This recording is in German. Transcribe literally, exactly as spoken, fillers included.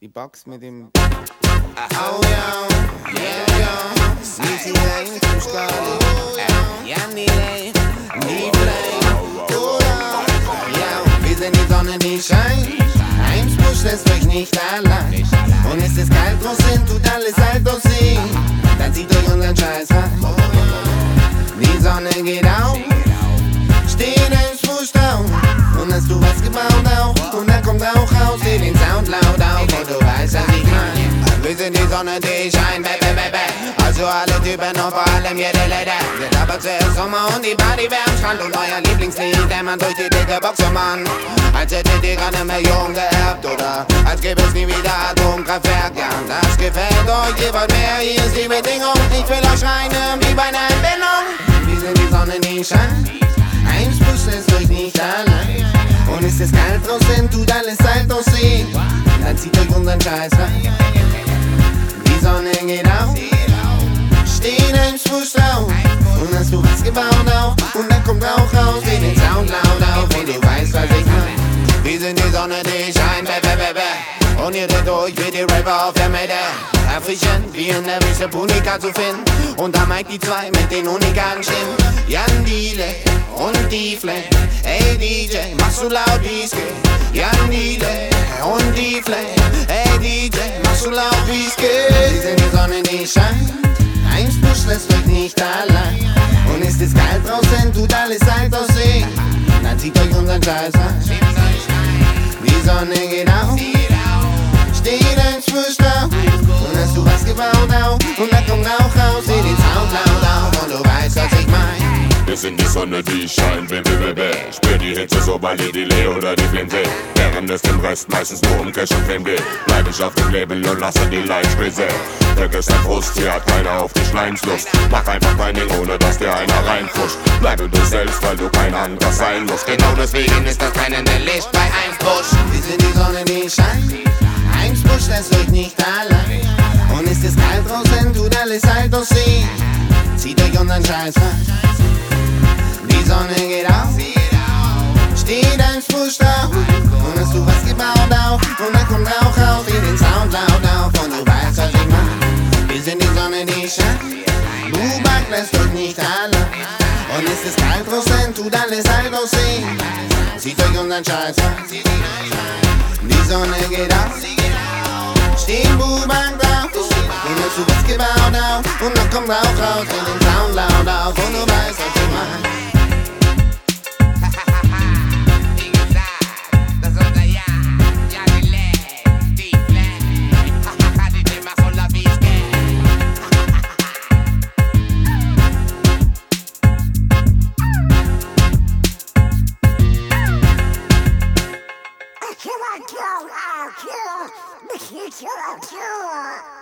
die Box mit dem... Oh ja, yeah, ja. Sneezy Lane, Fußball. Ja, nie Lane, nie Flame. Ja, wir sind die Sonne, die scheint. Heimsbusch lässt euch nicht allein. Und ist es kalt draußen, tut alles halt aussehen. Dann zieht euch unseren Scheiß rein. Die Sonne geht auf, stehen Heimsbusch down. Und hast du was gebaut auch? Und dann kommt Rauch raus, seh den Sound laut auf. Und du weißt, was ich mein. Wir sind die Sonne, die scheint, bäh, bäh, bäh, bäh. Also alle Typen und vor allem jede Lady. Sind aber zuerst Sommer und die Party wär am Strand. Und euer Lieblingslied dämmert durch die dicke Boxermann. Als hättet ihr gerade eine Million geerbt. Oder als gäbe es nie wieder Atomkraftwerk. Ja, das gefällt euch, ihr wollt mehr, hier ist die Bedingung. Ich will euch schreien, wie bei einer Entbindung. Wir sind die Sonne, die scheint. Heimsbusch lässt euch nicht allein. Und ist es kalt draußen, tut alles halt aussehen. Dann zieht euch unseren Scheiß rein. Die Sonne geht auf, stehen Heimsbusch drauf. Und hast du was gebaut auch? Und dann kommt Rauch raus, seh den Sound laut auf. Und du weißt, was ich mein. Wir sind die Sonne, die scheint, bäh, bäh, bäh, bäh. Und ihr dreht durch wie die Rapper auf der Mitte. Erfrischend, wie in der Wüste Punika zu finden. Und da Mike die zwei mit den unikaten Stimmen. Jan Diele und die Flame. Ey D J, machst du laut wie's geht. Jan Diele und die Flame. Ey D J, machst du laut wie's geht. Wir sind die Sonne, die scheint. Heimsbusch lässt euch nicht allein. Und ist es kalt draußen, tut alles halt aussehen. Dann zieht euch unseren Scheiß rein. Die Sonne geht auf, steht Heimsbusch da. Und hast du was gebaut auch? Und dann kommt Rauch raus, seh den Sound laut auf. Und du weißt, was ich mein. Wir sind die Sonne, die scheint, bäh, bäh, bäh. Spür die Hitze, sobald ihr die Lee oder die Flinte. Während es dem Rest meistens nur um Cash und Fame geht. Bleib ich auf dem Label und lasse die Lights präsent. Vergiss dein Frust, hier hat keiner auf dich Leinslust. Mach einfach dein Ding, ohne dass dir einer reinpusht. Bleibe du selbst, weil du kein anderer sein musst. Genau deswegen ist das brennende Licht bei Heimsbusch. Wir sind die Sonne, die scheint. Heimsbusch lässt euch nicht allein. Und ist es kalt draußen, tut alles halt aussehen. Zieht euch unseren Scheiß rein. Die Sonne geht auf, steht Heimsbusch da. Und hast du was gebaut auch? Und dann kommt Rauch raus, seh den Sound laut auf. Und du weißt, was ich mein. Wir sind die Sonne, die scheint. Bubak lässt euch nicht allein. Und ist es kalt draußen, tut alles halt aussehen. Zieht euch unseren Scheiß rein. Die Sonne geht auf, stehen Bubak da. Und hast du was gebaut auch? Und dann kommt Rauch raus, seh den Sound laut auf. Und du weißt, was ich mein. Kill, kill, kill, kill, kill, kill.